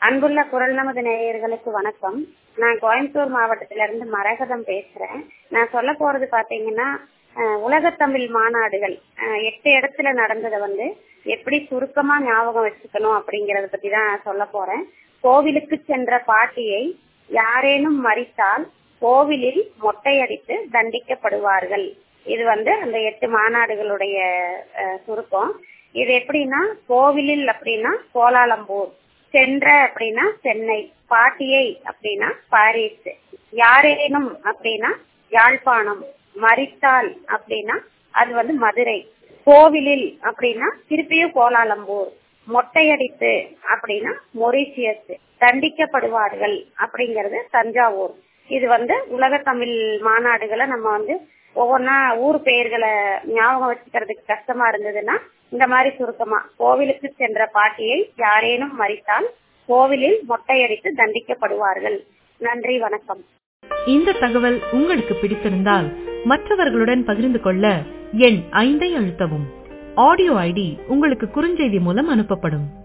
அன்புள்ள குரல் நமது நேயர்களுக்கு வணக்கம். நான் கோயம்புத்தூர் மாவட்டத்திலிருந்து மரகதம் பேசுறேன். நான் சொல்ல போறது பாத்தீங்கன்னா, உலகத்தமிழ் மாநாடுகள் 8 இடத்துல நடந்ததை எப்படி சுருக்கமா ஞாபகம் வச்சுக்கணும் அப்படிங்கறத பத்தி தான் சொல்ல போறேன். கோவிலுக்கு சென்ற பாட்டியை யாரேனும் மறித்தால் கோவிலில் மொட்டையடித்து தண்டிக்கப்படுவார்கள். இது அந்த 8 மாநாடுகளுடைய சுருக்கம். இது எப்படின்னா, கோவிலில் அப்படின்னா கோலாலம்பூர், சென்ற அப்படின்னா சென்னை, பாட்டியை அப்படின்னா பாரிஸ், யாரேனும் அப்படின்னா யாழ்ப்பாணம், மரித்தால் அப்படின்னா அது மதுரை, கோவிலில் அப்படின்னா திருப்பியும் கோலாலம்பூர், மொட்டையடித்து அப்படின்னா மொரீசியஸ், தண்டிக்கப்படுவார்கள் அப்படிங்கறது தஞ்சாவூர். இது உலக தமிழ் மாநாடுகளை நம்ம ஒவ்வொன்னா ஊர் பெயர்களை ஞாபகம் வச்சுக்கிறதுக்கு கஷ்டமா இருந்ததுன்னா இந்த மாதிரி சுருக்கமா, கோவிலுக்கு சென்ற பாட்டியை யாரேனும் மறித்தால் கோவிலில் மொட்டையடித்து தண்டிக்கப்படுவார்கள். நன்றி, வணக்கம். இந்த தகவல் உங்களுக்கு பிடித்திருந்தால் மற்றவர்களுடன் பகிர்ந்து கொள்ள எண் 5 அழுத்தவும். ஆடியோ ஐடி உங்களுக்கு குறுஞ்செய்தி மூலம் அனுப்பப்படும்.